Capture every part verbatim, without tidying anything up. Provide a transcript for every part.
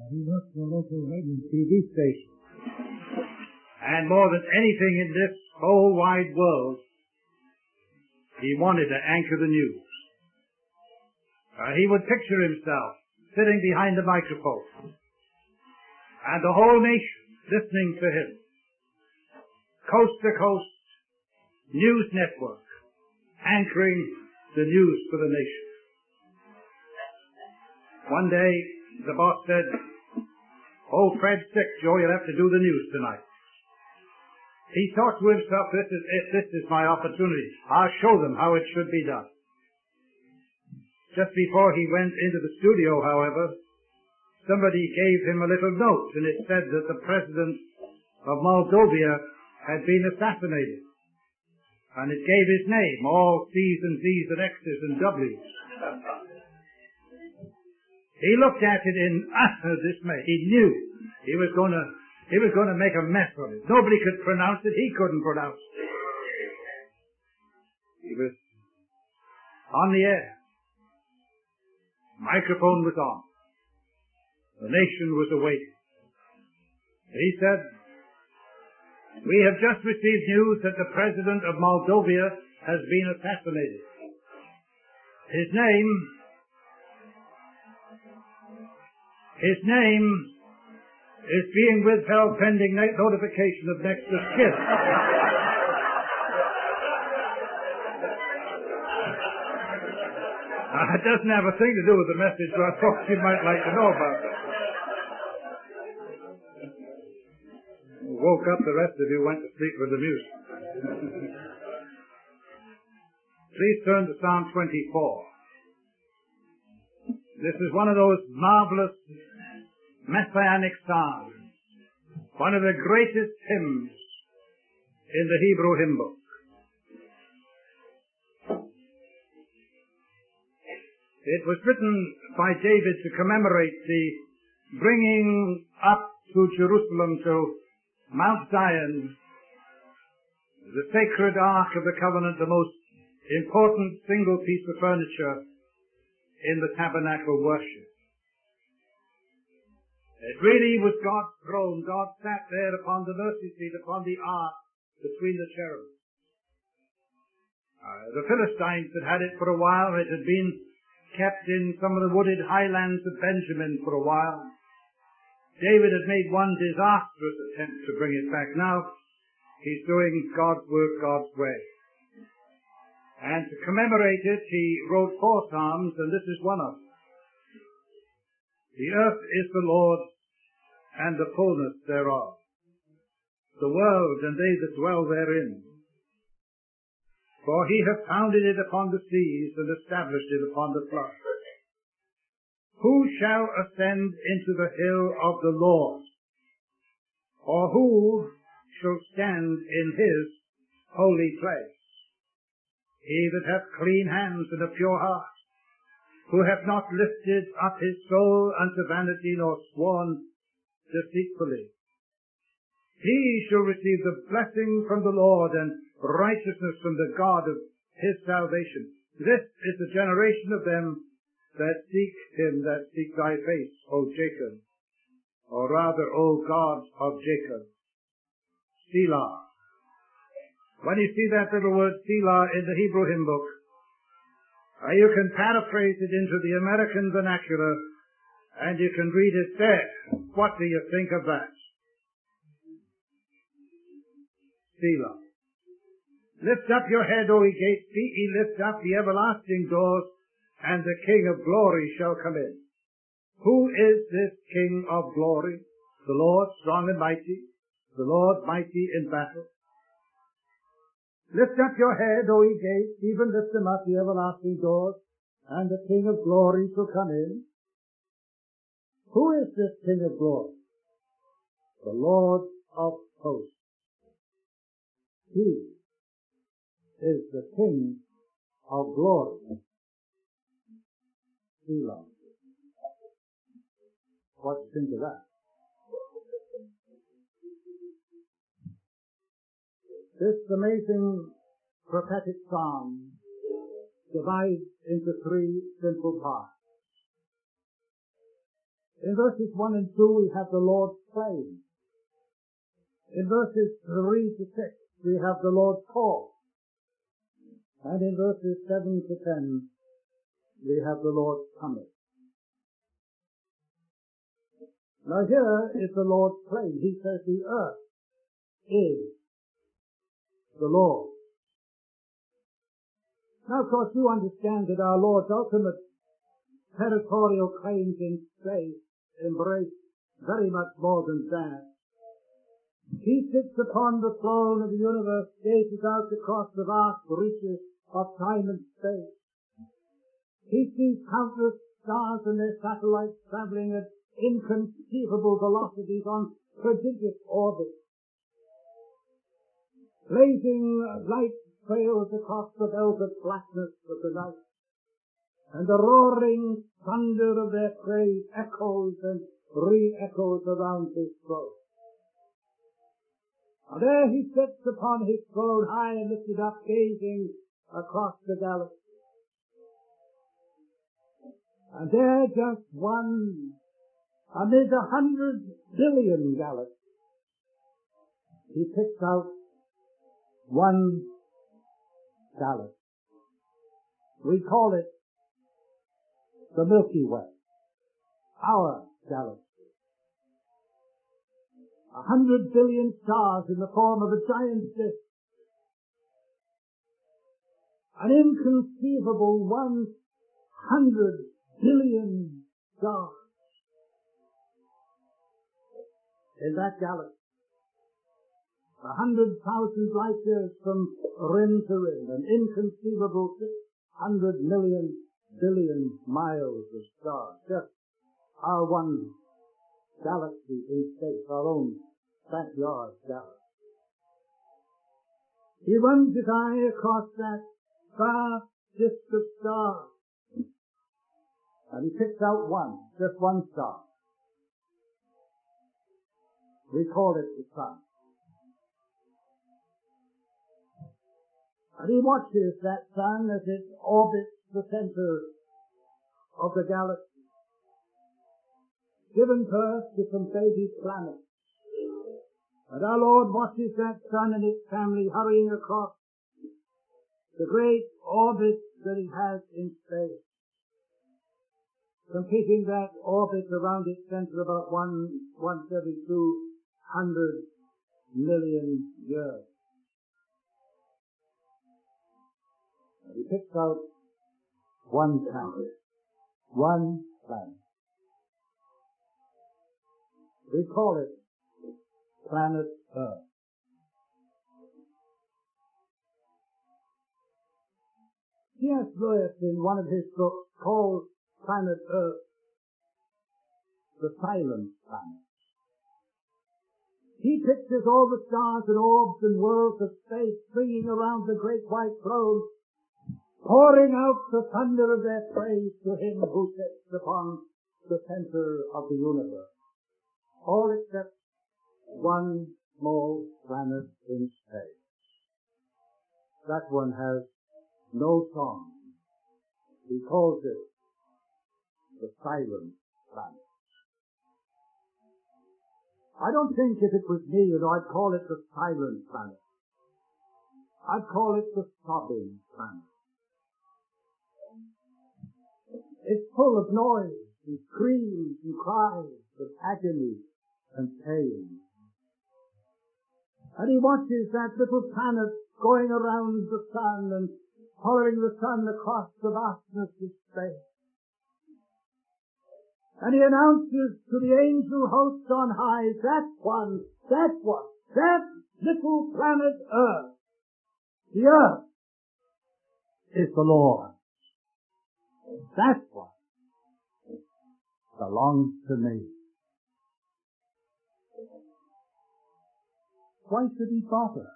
He worked for a local radio and T V station. And more than anything in this whole wide world, he wanted to anchor the news. Uh, he would picture himself sitting behind the microphone and the whole nation listening to him. Coast to coast news network anchoring the news for the nation. One day the boss said, "Oh, Fred's sick, Joe, you'll have to do the news tonight." He thought to himself, this is it, this is my opportunity. I'll show them how it should be done. Just before he went into the studio, however, somebody gave him a little note, and it said that the president of Moldova had been assassinated. And it gave his name, all C's and Z's and X's and W's. He looked at it in utter dismay. He knew he was going to He was going to make a mess of it. Nobody could pronounce it. He couldn't pronounce it. He was on the air. Microphone was on. The nation was awaiting. He said, "We have just received news that the president of Moldova has been assassinated. His name, his name is being withheld pending notification of next of kin." Uh, it doesn't have a thing to do with the message, but I thought you might like to know about it. Woke up, the rest of you went to sleep with the music. Please turn to Psalm twenty-four. This is one of those marvelous messianic psalms, one of the greatest hymns in the Hebrew hymn book. It was written by David to commemorate the bringing up to Jerusalem, to Mount Zion, the sacred Ark of the Covenant, the most important single piece of furniture in the tabernacle worship. It really was God's throne. God sat there upon the mercy seat, upon the ark, between the cherubs. Uh, the Philistines had had it for a while. It had been kept in some of the wooded highlands of Benjamin for a while. David had made one disastrous attempt to bring it back. Now he's doing God's work God's way. And to commemorate it, he wrote four psalms, and this is one of them. The earth is the Lord's, and the fullness thereof, the world and they that dwell therein. For he hath founded it upon the seas, and established it upon the floods. Who shall ascend into the hill of the Lord? Or who shall stand in his holy place? He that hath clean hands and a pure heart, who hath not lifted up his soul unto vanity, nor sworn deceitfully. He shall receive the blessing from the Lord, and righteousness from the God of his salvation. This is the generation of them that seek him, that seek thy face, O Jacob, or rather, O God of Jacob. Selah. When you see that little word Selah in the Hebrew hymn book, uh, you can paraphrase it into the American vernacular, and you can read it there. What do you think of that? Selah. Lift up your head, O ye gates, be ye lift up the everlasting doors, and the King of glory shall come in. Who is this King of glory? The Lord strong and mighty, the Lord mighty in battle. Lift up your head, O ye gates, even lift them up, the everlasting doors, and the King of glory shall come in. Who is this King of glory? The Lord of hosts. He is the King of glory. Selah. What do you think of that? This amazing prophetic psalm divides into three simple parts. In verses one and two we have the Lord's plain. In verses three to six we have the Lord's call. And in verses seven to ten we have the Lord's coming. Now here is the Lord's plain. He says the earth is the Lord. Now of course you understand that our Lord's ultimate territorial claims in space embrace very much more than that. He sits upon the throne of the universe, gazes out across the vast reaches of time and space. He sees countless stars and their satellites traveling at inconceivable velocities on prodigious orbits. Blazing light trails across the velvet blackness of the night, and the roaring thunder of their praise echoes and re-echoes around his throne. And there he sits upon his throne, high and lifted up, gazing across the galaxy. And there, just one amid a hundred billion galaxies, he picks out one galaxy. We call it the Milky Way, our galaxy. A hundred billion stars in the form of a giant disk. An inconceivable one hundred billion stars in that galaxy. A hundred thousand light years from rim to rim, an inconceivable six hundred million billion miles of stars. Just our one galaxy in space, our own backyard galaxy. He runs his eye across that vast disk of stars, and he picks out one, just one star. We call it the sun. And he watches that sun as it orbits the center of the galaxy, given birth to some baby planets. And our Lord watches that sun and its family hurrying across the great orbit that it has in space, completing that orbit around its center about one, once every two hundred million years. And he picks out one planet, one planet. We call it planet Earth. C S Lewis, in one of his books, calls planet Earth the silent planet. He pictures all the stars and orbs and worlds of space swinging around the great white throne, pouring out the thunder of their praise to him who sits upon the center of the universe. All except one small planet in space. That one has no song. He calls it the silent planet. I don't think if it was me, you know, I'd call it the silent planet. I'd call it the sobbing planet. It's full of noise and screams and cries of agony and pain. And he watches that little planet going around the sun and following the sun across the vastness of space. And he announces to the angel host on high, that one, that one, that little planet Earth, the Earth is the Lord. That one belongs to me. Why should he bother?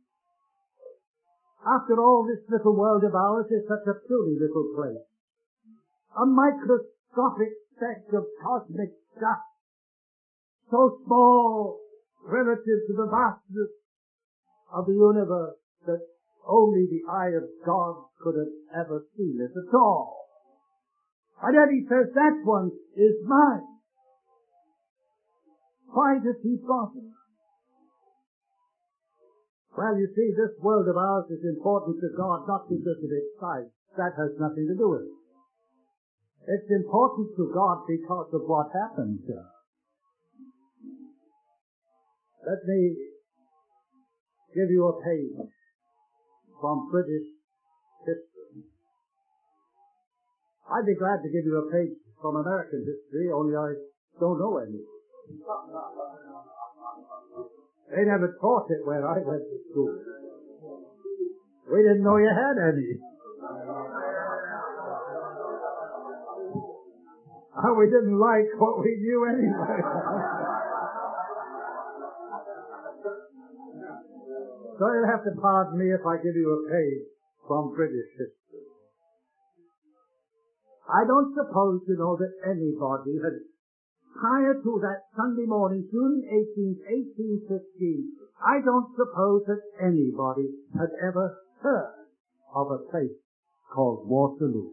After all, this little world of ours is such a puny little place. A microscopic speck of cosmic dust, so small relative to the vastness of the universe that only the eye of God could have ever seen it at all. And yet he says, that one is mine. Why does he bother? Well, you see, this world of ours is important to God not because of its size. That has nothing to do with it. It's important to God because of what happens here. Let me give you a page from British history. I'd be glad to give you a page from American history, only I don't know any. They never taught it where I went to school. We didn't know you had any. Oh, we didn't like what we knew anyway. So you'll have to pardon me if I give you a page from British history. I don't suppose you know that anybody had, prior to that Sunday morning, June eighteenth, eighteen fifteen, I don't suppose that anybody had ever heard of a place called Waterloo.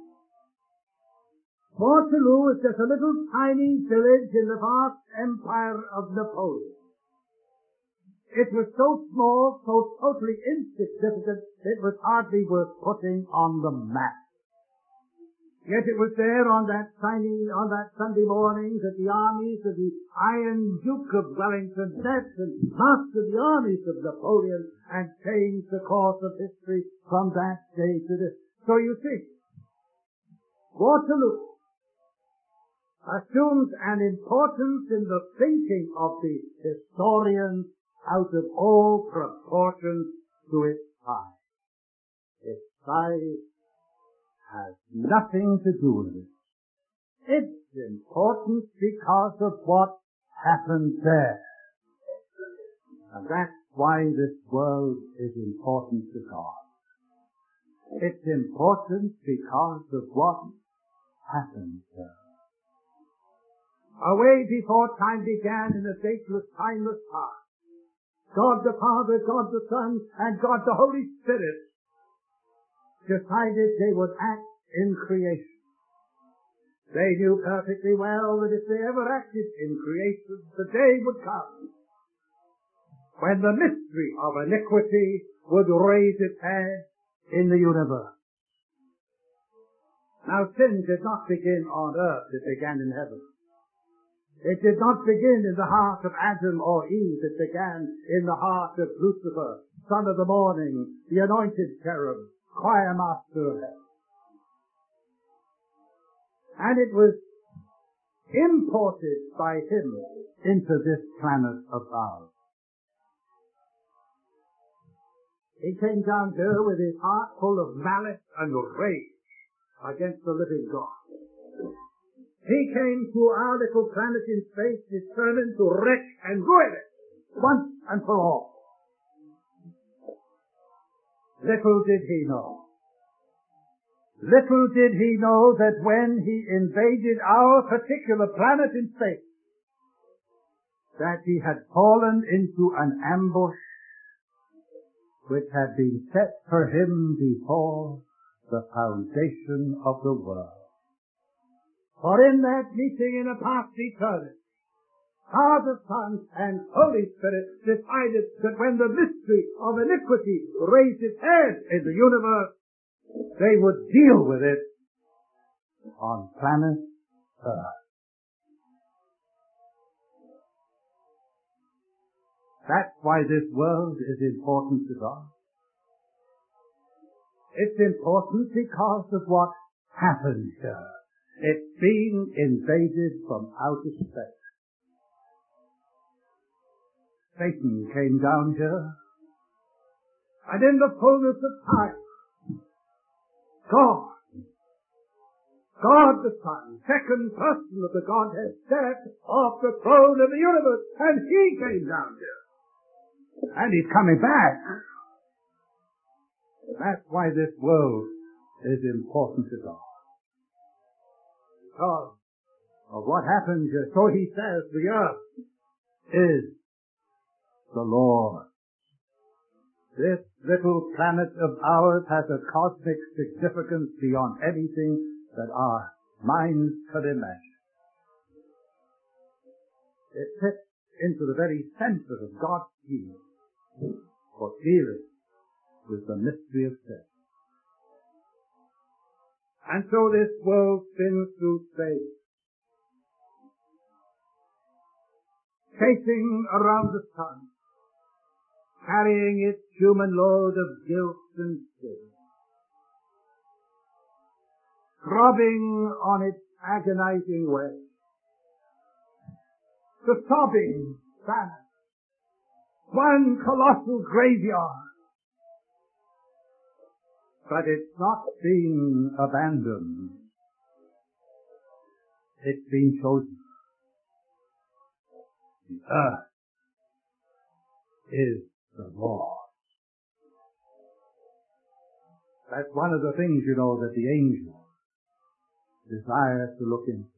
Waterloo is just a little tiny village in the vast empire of Napoleon. It was so small, so totally insignificant, it was hardly worth putting on the map. Yet it was there on that tiny, on that Sunday morning that the armies of the Iron Duke of Wellington met and mastered the armies of Napoleon and changed the course of history from that day to this. So you see, Waterloo assumes an importance in the thinking of the historians out of all proportion to its size. Its size has nothing to do with it. It's important because of what happened there. And that's why this world is important to God. It's important because of what happened there. Away before time began in a dateless, timeless past, God the Father, God the Son, and God the Holy Spirit decided they would act in creation. They knew perfectly well that if they ever acted in creation, the day would come when the mystery of iniquity would raise its head in the universe. Now, sin did not begin on earth, it began in heaven. It did not begin in the heart of Adam or Eve, it began in the heart of Lucifer, son of the morning, the anointed cherub, choir master of heaven. And it was imported by him into this planet of ours. He came down here with his heart full of malice and rage against the living God. He came to our little planet in space determined to wreck and ruin it once and for all. Little did he know. Little did he know that when he invaded our particular planet in space, that he had fallen into an ambush which had been set for him before the foundation of the world. For in that meeting in a past eternity, Father, Son, and Holy Spirit decided that when the mystery of iniquity raised its head in the universe, they would deal with it on planet Earth. That's why this world is important to God. It's important because of what happened here. It's being invaded from outer space. Satan came down here, and in the fullness of time, God, God the Son, second person of the Godhead, sat off the throne of the universe, and he came down here. And he's coming back. That's why this world is important to God. Because of what happened here. So he says the earth is the Lord. This little planet of ours has a cosmic significance beyond anything that our minds could imagine. It sits into the very center of God's kingdom, for dealing with the mystery of sin. And so this world spins through space, chasing around the sun, carrying its human load of guilt and sin, throbbing on its agonizing way, the sobbing planet, one colossal graveyard. But it's not been abandoned. It's been chosen. The earth is the Lord. That's one of the things, you know, that the angel desires to look into.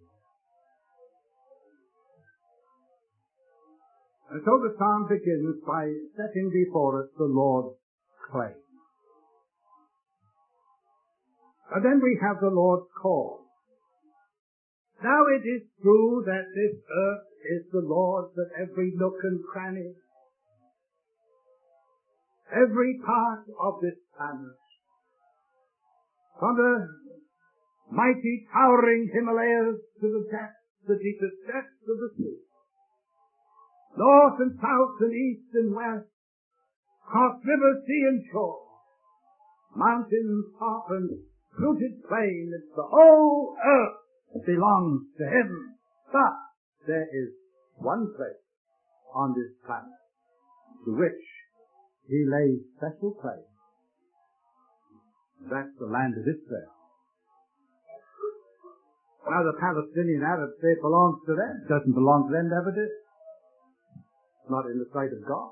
And so the psalm begins by setting before us the Lord's claim. And then we have the Lord's call. Now it is true that this earth is the Lord's at every nook and cranny, every part of this planet, from the mighty towering Himalayas to the depths, the deepest depths of the sea, north and south and east and west, across river, sea and shore, mountains, top and fruited plain. It's the whole earth belongs to Him. But there is one place on this planet to which He lays special claim. That's the land of Israel. Now the Palestinian Arabs say it belongs to them. It doesn't belong to them, never did. Not in the sight of God.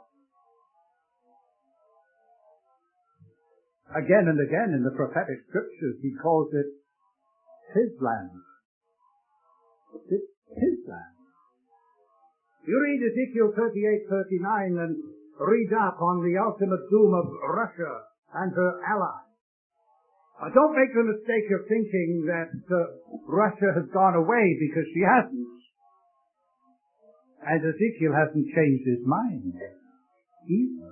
Again and again in the prophetic scriptures he calls it His land. It's His land. You read Ezekiel thirty-eight, thirty-nine and read up on the ultimate doom of Russia and her allies. Uh, don't make the mistake of thinking that uh, Russia has gone away, because she hasn't. And Ezekiel hasn't changed his mind either.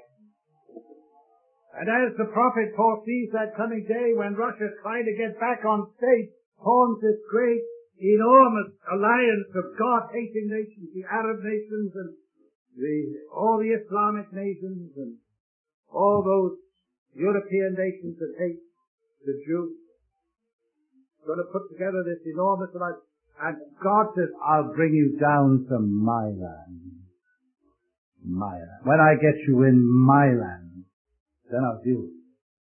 And as the prophet foresees that coming day when Russia is trying to get back on stage, forms this great, enormous alliance of God-hating nations, the Arab nations and the, all the Islamic nations and all those European nations that hate the Jews, going to put together this enormous alliance. And God says, I'll bring you down to my land. My land. When I get you in my land, then I'll deal with you.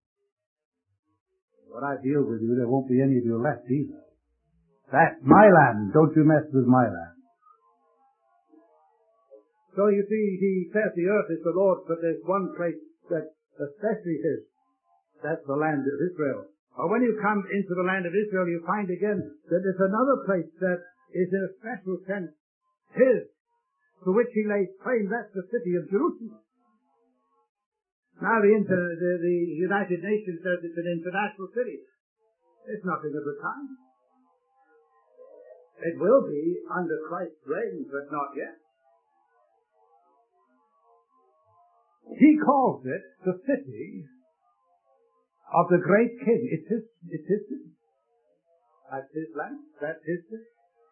When I deal with you, there won't be any of you left either. That's my land. Don't you mess with my land. So you see, he says the earth is the Lord's, but there's one place that's especially His. That's the land of Israel. Or when you come into the land of Israel, you find again that there's another place that is in a special sense His, to which He lays claim. That's the city of Jerusalem. Now the, inter, the, the United Nations says it's an international city. It's nothing of the kind. It will be under Christ's reign, but not yet. He calls it the city of the great king. It's his, it's his city. That's his land. That's his city.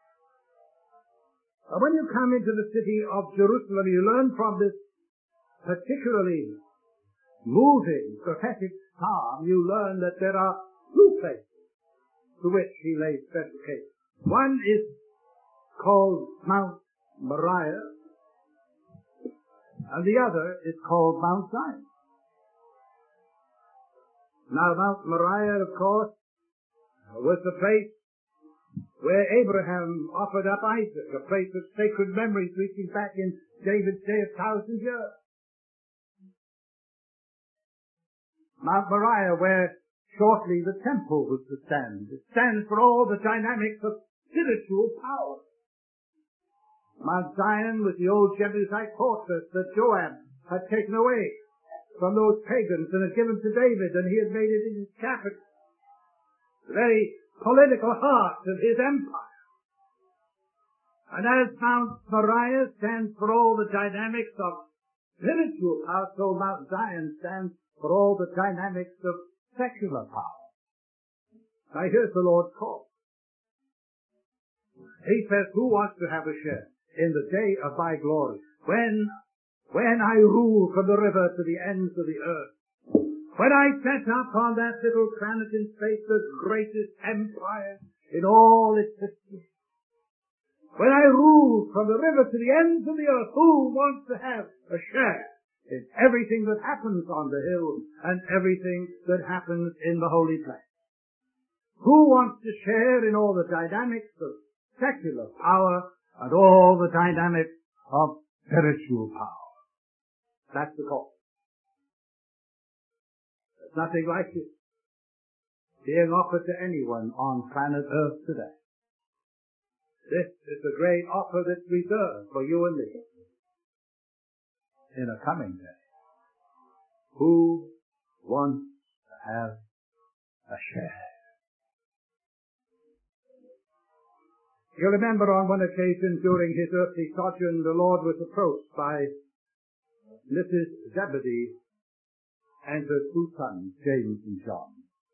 But when you come into the city of Jerusalem, you learn from this particularly moving prophetic psalm, you learn that there are two places to which he lays special case. One is called Mount Moriah, and the other is called Mount Zion. Now, Mount Moriah, of course, was the place where Abraham offered up Isaac, a place of sacred memories reaching back in David's day a thousand years. Mount Moriah, where shortly the temple was to stand. It stands for all the dynamics of spiritual power. Mount Zion was the old Jebusite fortress that Joab had taken away from those pagans and had given to David, and he had made it his capital, the very political heart of his empire. And as Mount Moriah stands for all the dynamics of spiritual power, so Mount Zion stands for all the dynamics of secular power. Now here's the Lord's call. He says, who wants to have a share in the day of my glory? When, when I rule from the river to the ends of the earth. When I set up on that little planet in space the greatest empire in all its history. When I rule from the river to the ends of the earth, who wants to have a share in everything that happens on the hill and everything that happens in the holy place? Who wants to share in all the dynamics of secular power and all the dynamics of spiritual power? That's the call. There's nothing like it being offered to anyone on planet Earth today. This is the great offer that's reserved for you and me in a coming day. Who wants to have a share? You remember on one occasion during his earthly sojourn, the Lord was approached by Missus Zebedee and her two sons, James and John.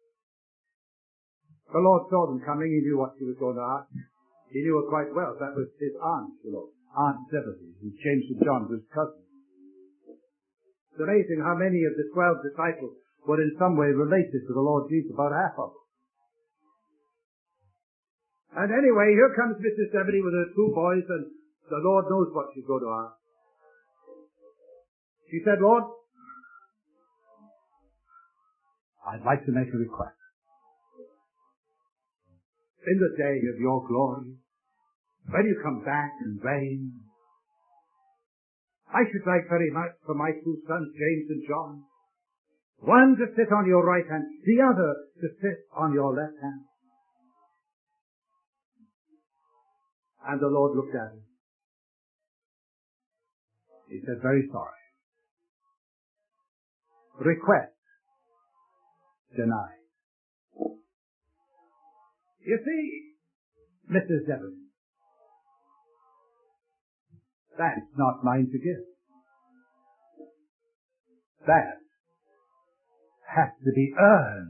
The Lord saw them coming. He knew what she was going to ask. He knew her quite well. That was his aunt, you know, Aunt Zebedee, who James and John was cousins. It's amazing how many of the twelve disciples were in some way related to the Lord Jesus, about half of them. And anyway, here comes Missus Zebedee with her two boys, and the Lord knows what she's going to ask. She said, Lord, I'd like to make a request. In the day of your glory, when you come back and reign, I should like very much for my two sons, James and John, one to sit on your right hand, the other to sit on your left hand. And the Lord looked at him. He said, very sorry. Request denied. You see, Missus Zebedee, that's not mine to give. That has to be earned.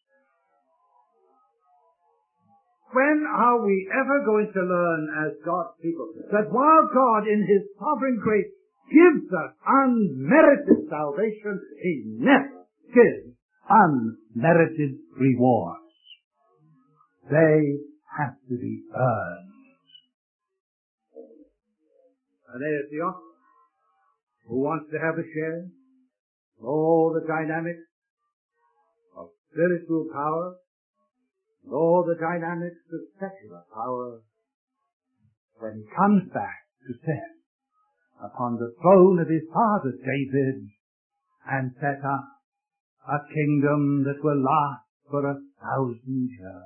When are we ever going to learn as God's people that while God in His sovereign grace gives us unmerited salvation, He never gives unmerited rewards? They have to be earned. And there's the offer. Who wants to have a share? All the dynamics of spiritual power, all the dynamics of secular power, when He comes back to sit upon the throne of His father David and set up a kingdom that will last for a thousand years.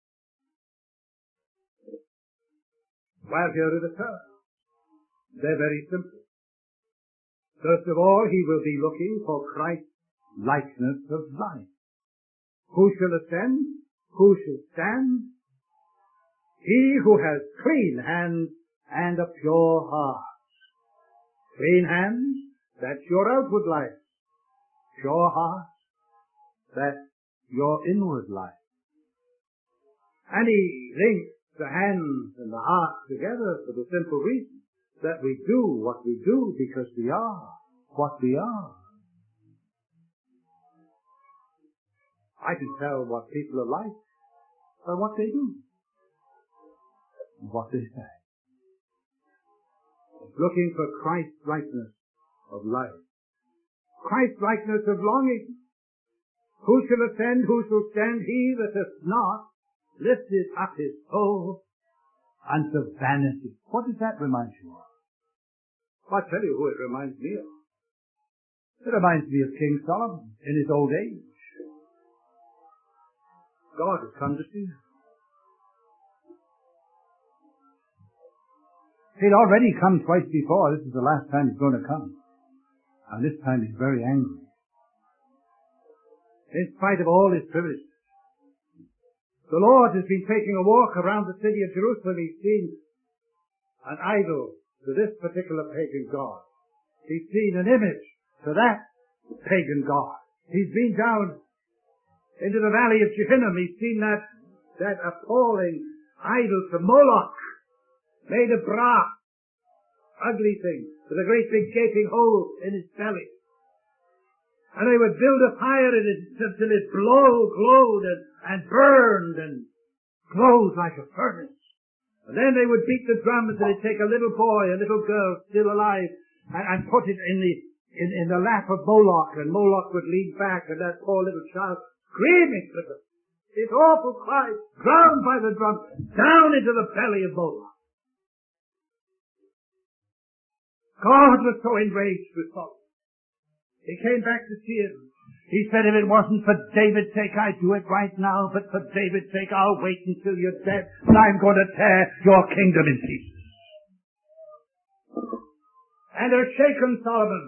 Well, here are the terms. They're very simple. First of all, He will be looking for Christ's likeness of life. Who shall ascend? Who shall stand? He who has clean hands and a pure heart. Clean hands, that's your outward life. Pure heart, that's your inward life. And He links the hands and the heart together for the simple reason that we do what we do because we are what we are. I can tell what people are like by what they do and what they say. Looking for Christ's likeness of life. Christ's likeness of longing. Who shall ascend, who shall stand? He that hath not lifted up his soul unto vanity. What does that remind you of? I'll tell you who it reminds me of. It reminds me of King Solomon in his old age. God has come to see him. He'd already come twice before. This is the last time he's going to come. And this time he's very angry. In spite of all his privileges, the Lord has been taking a walk around the city of Jerusalem. He's seen an idol to this particular pagan god. He's seen an image to that pagan god. He's been down into the valley of Gehinnom. He's seen that, that appalling idol to Moloch, made of brass, ugly thing, with a great big gaping hole in his belly. And they would build a fire in it until it glowed, glowed and, and burned and glowed like a furnace. And then they would beat the drums, and they'd take a little boy, a little girl still alive, and, and put it in the in, in the lap of Moloch, and Moloch would lean back, and that poor little child screaming for them. His awful cry, drowned by the drum, down into the belly of Moloch. God was so enraged with Solomon. He came back to see him. He said, if it wasn't for David's sake, I'd do it right now, but for David's sake, I'll wait until you're dead, and I'm going to tear your kingdom in pieces. And a shaken Solomon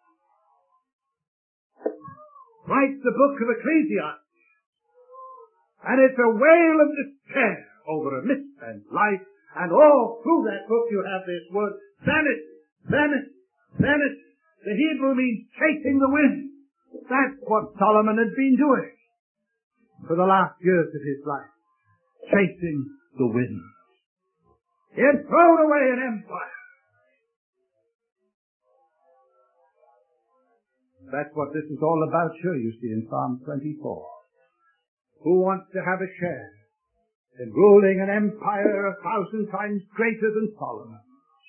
writes the book of Ecclesiastes, and it's a wail of despair over a misspent life, and all through that book you have this word, vanity, vanity, vanity. The Hebrew means chasing the wind. That's what Solomon had been doing for the last years of his life. Chasing the wind. He had thrown away an empire. That's what this is all about here, you see, in Psalm twenty-four. Who wants to have a share in ruling an empire a thousand times greater than Solomon?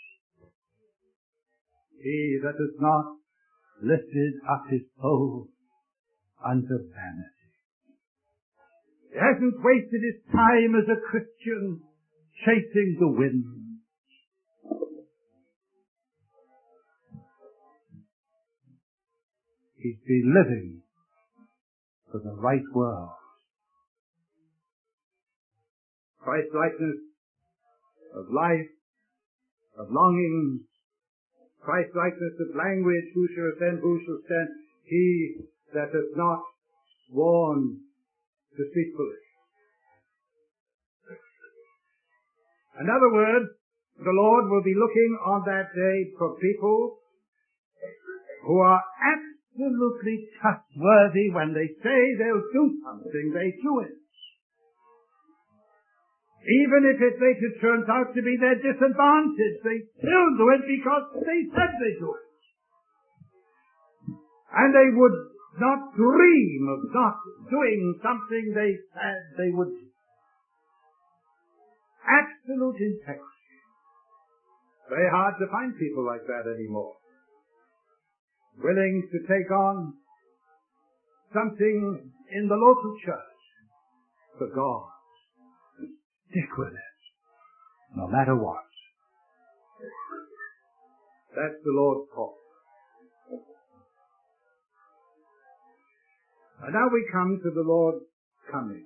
He that has not lifted up his soul unto vanity. He hasn't wasted his time as a Christian chasing the wind. He's been living for the right world. Christ-likeness of life, of longings, Christ-likeness of language, who shall ascend, who shall stand? He that hath not sworn deceitfully. In other words, the Lord will be looking on that day for people who are absolutely trustworthy. When they say they'll do something, they do it. Even if it later turns out to be their disadvantage, they still do it because they said they do it. And they would not dream of not doing something they said they would do. Absolute integrity. Very hard to find people like that anymore. Willing to take on something in the local church for God. Stick with it, no matter what. That's the Lord's call. And now we come to the Lord's coming.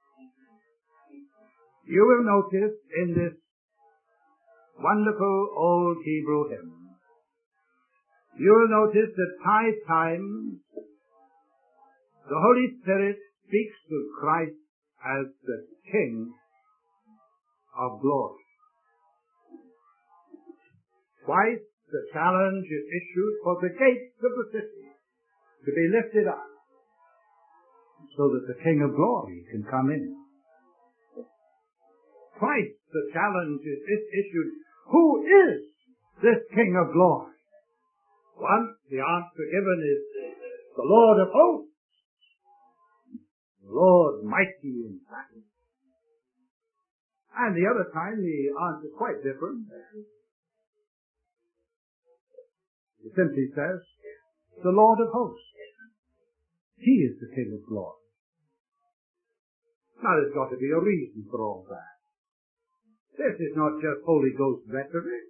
You will notice in this wonderful old Hebrew hymn, you will notice that five times the Holy Spirit speaks to Christ as the King of glory. Twice the challenge is issued for the gates of the city to be lifted up so that the King of glory can come in. Twice the challenge is issued, who is this King of glory? Once the answer given is the Lord of hosts, the Lord mighty in battle. And the other time, the answer is quite different. It simply says, the Lord of hosts. He is the King of glory. Now, there's got to be a reason for all that. This is not just Holy Ghost rhetoric.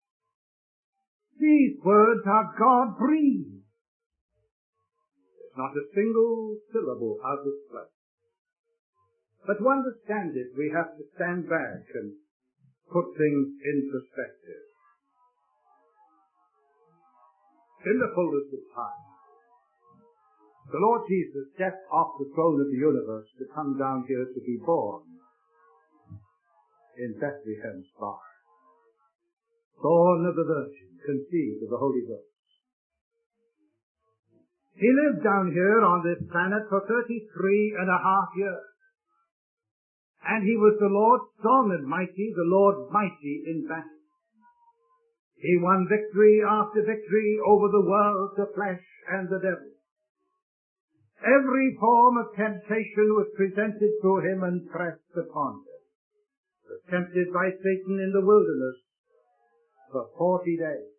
These words are God-breathed. There's not a single syllable out of place. But to understand it, we have to stand back and put things in perspective. In the fullness of time, the Lord Jesus stepped off the throne of the universe to come down here to be born in Bethlehem's barn. born of the Virgin, conceived of the Holy Ghost. He lived down here on this planet for thirty-three and a half years. And he was the Lord strong and mighty, the Lord mighty in battle. He won victory after victory over the world, the flesh, and the devil. Every form of temptation was presented to him and pressed upon him. He was tempted by Satan in the wilderness for forty days.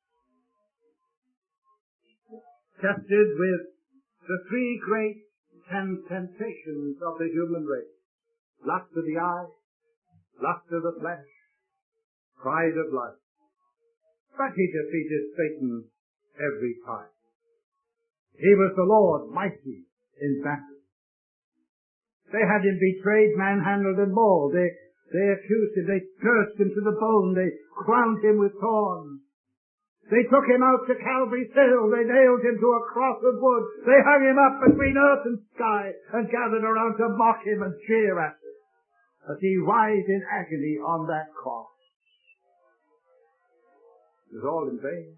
Tested with the three great temptations of the human race. Lust of the eye, lust of the flesh, pride of life. But he defeated Satan every time. He was the Lord mighty in battle. They had him betrayed, manhandled, and mauled. They, they accused him. They cursed him to the bone. They crowned him with thorns. They took him out to Calvary's hill. They nailed him to a cross of wood. They hung him up between earth and sky and gathered around to mock him and jeer at him as he writhed in agony on that cross. It was all in vain.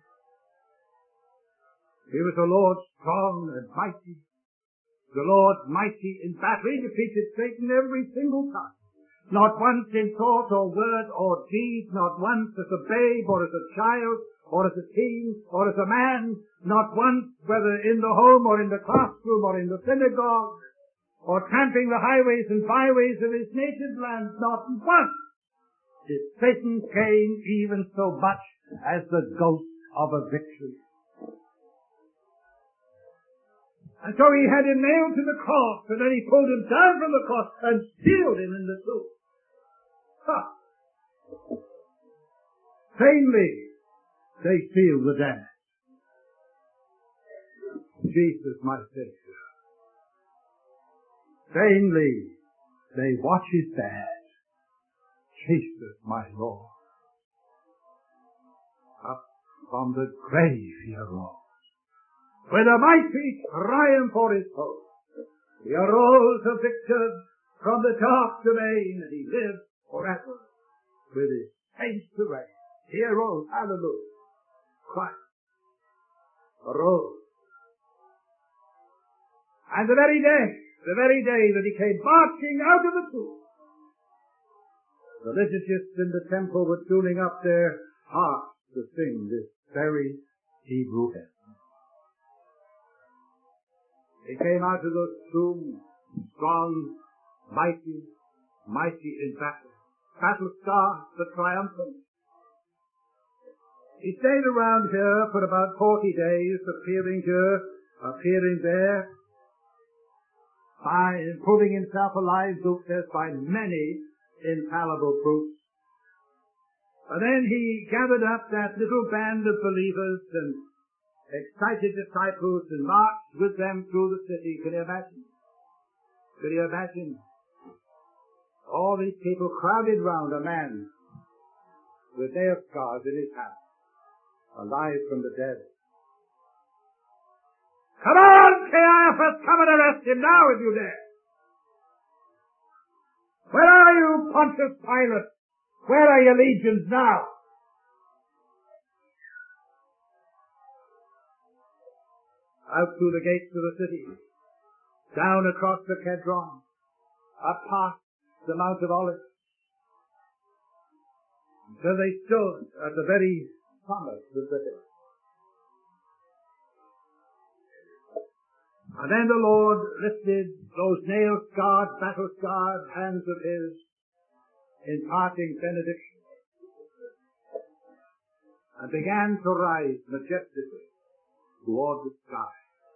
He was the Lord strong and mighty, the Lord mighty in battle. He defeated Satan every single time. Not once in thought or word or deed, not once as a babe or as a child or as a teen or as a man, not once whether in the home or in the classroom or in the synagogue or tramping the highways and byways of his native land, not once did Satan gain even so much as the ghost of a victory. And so he had him nailed to the cross, and then he pulled him down from the cross and sealed him in the tomb. Ha! Vainly they seal the dead. Jesus, my Savior. Vainly they watch his bed. Jesus, my Lord. Up from the grave he arose, with a mighty triumph for his foe. He arose a victor from the dark domain, and he lives forever with his saints to reign. He arose, hallelujah. Christ arose. And the very day, the very day that he came marching out of the tomb, the liturgists in the temple were tuning up their harps to sing this very Hebrew hymn. He came out of the tomb strong, mighty, mighty in battle. Battle scarred, but triumphant. He stayed around here for about forty days, appearing here, appearing there, by proving himself alive, Luke says, by many infallible proofs. And then he gathered up that little band of believers and excited disciples and marched with them through the city. Can you imagine? Can you imagine? All these people crowded round a man with nail scars in his hand, alive from the dead. Come on, Caiaphas, come and arrest him now if you dare. Where are you, Pontius Pilate? Where are your legions now? Out through the gates of the city, down across the Kedron, up past the Mount of Olives, until they stood at the very summit of the hill. And then the Lord lifted those nail-scarred, battle-scarred hands of his in parting benediction and began to rise majestically toward the sky.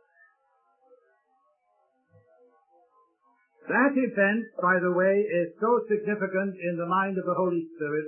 That event, by the way, is so significant in the mind of the Holy Spirit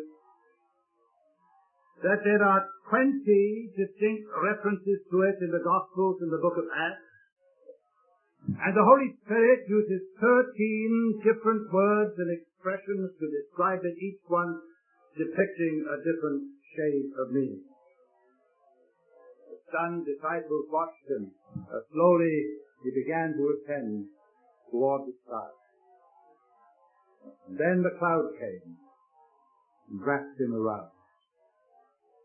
that there are twenty distinct references to it in the Gospels in the book of Acts. And the Holy Spirit uses thirteen different words and expressions to describe it, each one depicting a different shade of meaning. The Son, disciples watched him. Uh, slowly he began to ascend toward the sky. And then the cloud came and wrapped him around.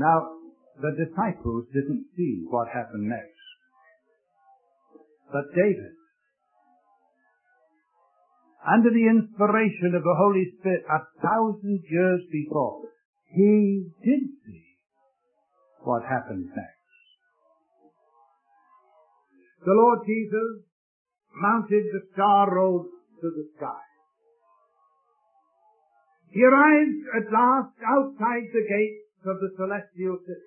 Now, the disciples didn't see what happened next. But David, under the inspiration of the Holy Spirit a thousand years before, he did see what happened next. The Lord Jesus mounted the star road to the sky. He arrived at last outside the gates of the celestial city.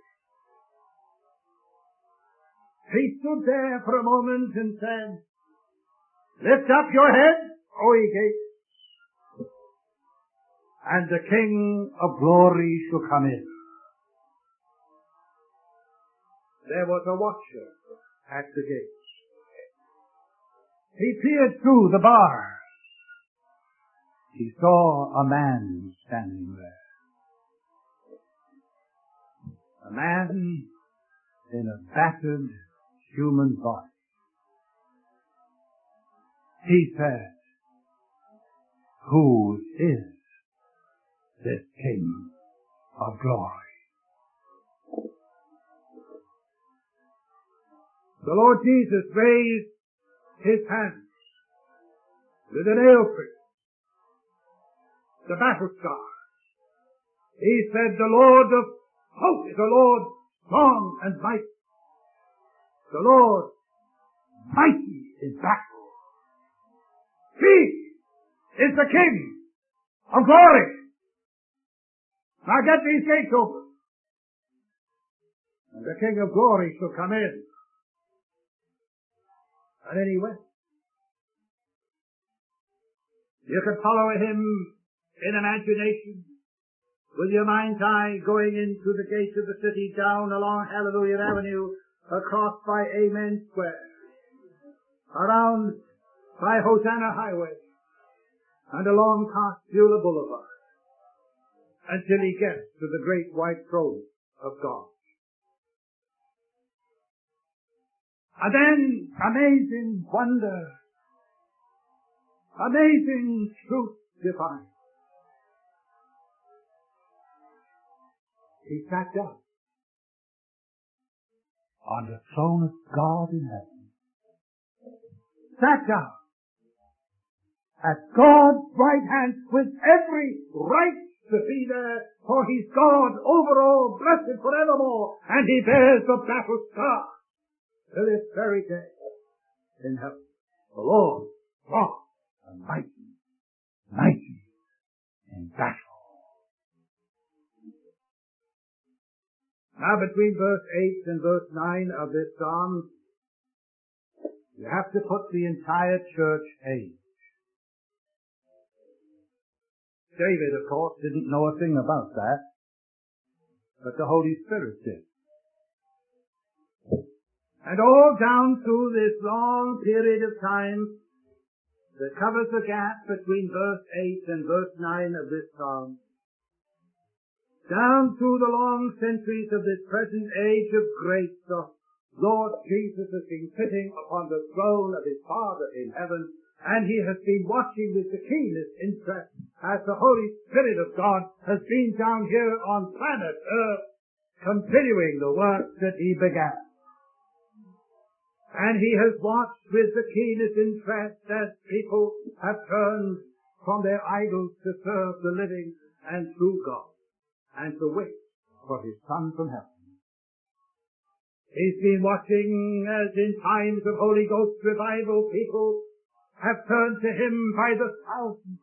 He stood there for a moment and said, "Lift up your heads, O ye gates, and the King of glory shall come in." There was a watcher at the gates. He peered through the bars. He saw a man standing there. A man in a battered human body. He said, "Who is this King of glory?" The Lord Jesus raised his hands with a nail print, the battle scar. He said, "The Lord of hosts, the Lord strong and mighty, the Lord mighty in battle. He is the King of glory. Now get these gates open, and the King of glory shall come in." And then he went. You could follow him in imagination, with your mind's eye going into the gates of the city, down along Hallelujah Avenue, across by Amen Square, around by Hosanna Highway, and along past Beulah Boulevard, until he gets to the great white throne of God. And then, amazing wonder, amazing truth divine. He sat down on the throne of God in heaven. Sat down at God's right hand with every right to be there, for he's God over all, blessed forevermore, and he bears the battle scar to this very day in heaven. The Lord, strong and mighty, mighty in battle. Now between verse eight and verse nine of this psalm, you have to put the entire church age. David, of course, didn't know a thing about that, but the Holy Spirit did. And all down through this long period of time that covers the gap between verse eight and verse nine of this psalm, down through the long centuries of this present age of grace, the Lord Jesus has been sitting upon the throne of his Father in heaven, and he has been watching with the keenest interest as the Holy Spirit of God has been down here on planet Earth, continuing the work that he began. And he has watched with the keenest interest as people have turned from their idols to serve the living and true God, and to wait for his Son from heaven. He's been watching as in times of Holy Ghost revival, people have turned to him by the thousands.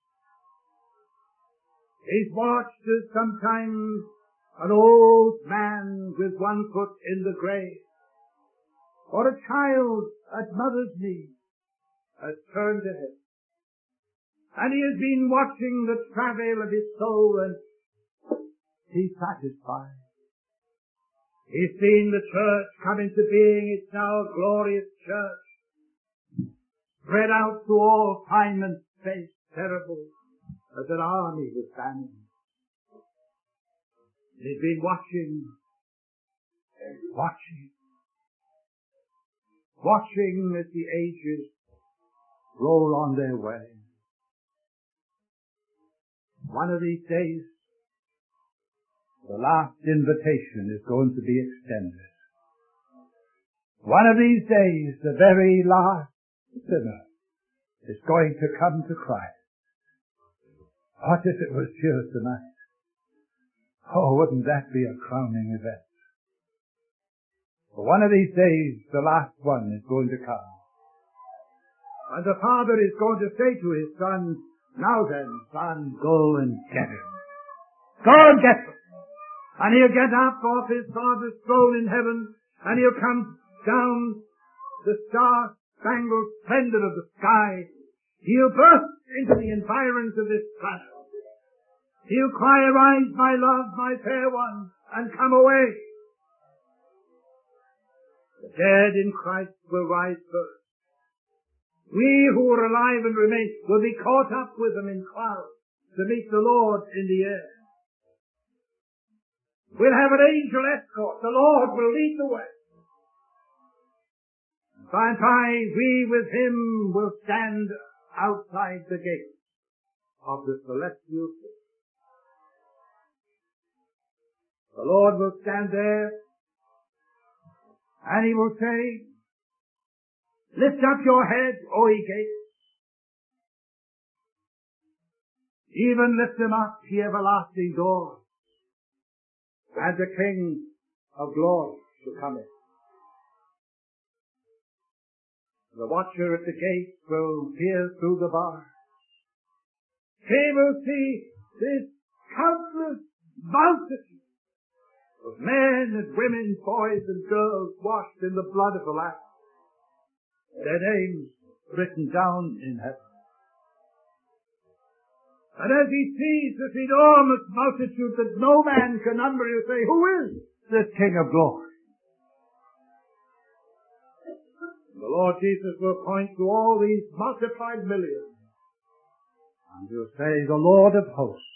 He's watched as sometimes an old man with one foot in the grave, or a child at mother's knee, has turned to him. And he has been watching the travail of his soul, and he's satisfied. He's seen the church come into being. It's now a glorious church, spread out through all time and space, terrible as an army with banners. He's been watching, watching, watching as the ages roll on their way. One of these days, the last invitation is going to be extended. One of these days, the very last sinner is going to come to Christ. What if it was here tonight? Oh, wouldn't that be a crowning event? But one of these days, the last one is going to come. And the Father is going to say to his Son, now then, Son, go and get him. Go and get him. And he'll get up off his Father's throne in heaven, and he'll come down the star-spangled splendor of the sky. He'll burst into the environs of this planet. He'll cry, arise, my love, my fair one, and come away. The dead in Christ will rise first. We who are alive and remain will be caught up with them in clouds to meet the Lord in the air. We'll have an angel escort. The Lord will lead the way. By and by, we with him will stand outside the gate of the celestial city. The Lord will stand there, and he will say, lift up your head, O ye gates. Even lift them up, ye everlasting doors, and the King of glory shall come in. The watcher at the gate will peer through the bars. He will see this countless multitude of men and women, boys and girls washed in the blood of the Lamb, their names written down in heaven. And as he sees this enormous multitude that no man can number, he'll say, who is this King of glory? The Lord Jesus will point to all these multiplied millions, and he'll say, the Lord of hosts,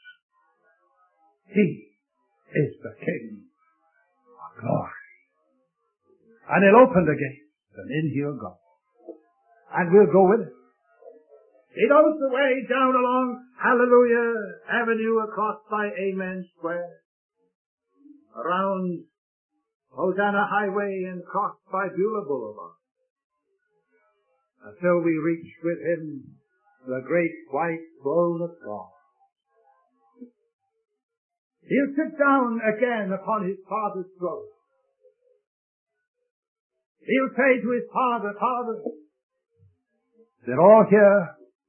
he is the King of glory. And he'll open the gates, and in he'll go. And we'll go with him. He knows the way down along Hallelujah Avenue, across by Amen Square, around Hosanna Highway, and crossed by Beulah Boulevard, until we reach with him the great white throne of God. He'll sit down again upon his Father's throne. He'll say to his Father, Father, they're all here.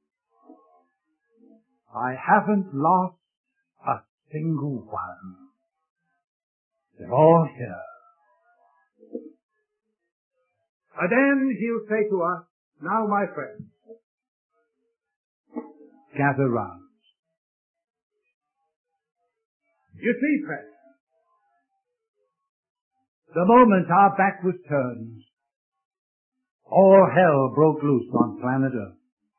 I haven't lost a single one. They're all here. And then he'll say to us, now, my friends, gather round. You see, friends, the moment our back was turned, all hell broke loose on planet Earth.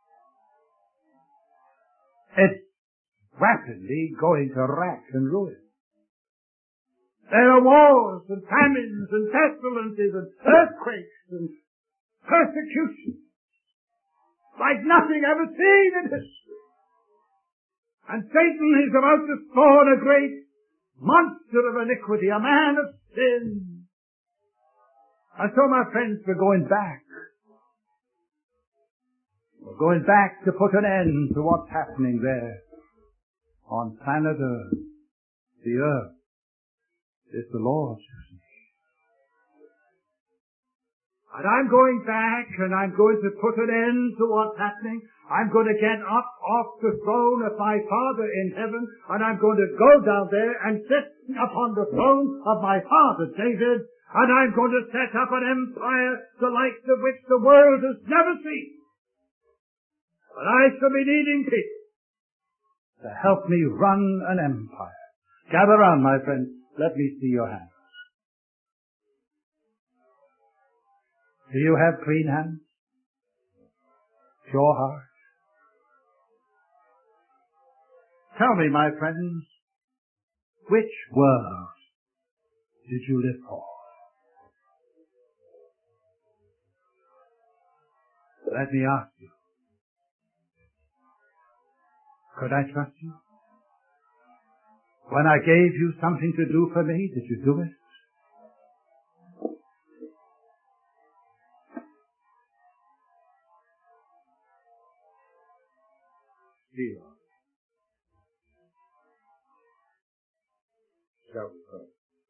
It's rapidly going to rack and ruin. There are wars and famines and pestilences and earthquakes and persecutions like nothing ever seen in history. And Satan is about to spawn a great monster of iniquity, a man of sin. And so, my friends, we're going back. We're going back to put an end to what's happening there on planet Earth. The earth is the Lord's. And I'm going back, and I'm going to put an end to what's happening. I'm going to get up off the throne of my Father in heaven, and I'm going to go down there and sit upon the throne of my father David, and I'm going to set up an empire the likes of which the world has never seen. But I shall be needing people to help me run an empire. Gather round, my friends. Let me see your hands. Do you have clean hands? Pure heart? Tell me, my friends, which world did you live for? Let me ask you. Could I trust you? When I gave you something to do for me, did you do it? Zero. Shall we pray?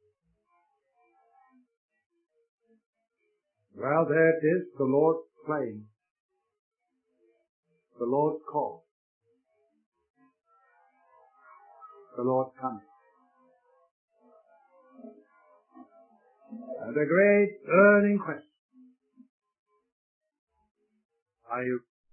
Well, there it is, the Lord's claim, the Lord's call, the Lord's coming. And a great burning question. Are you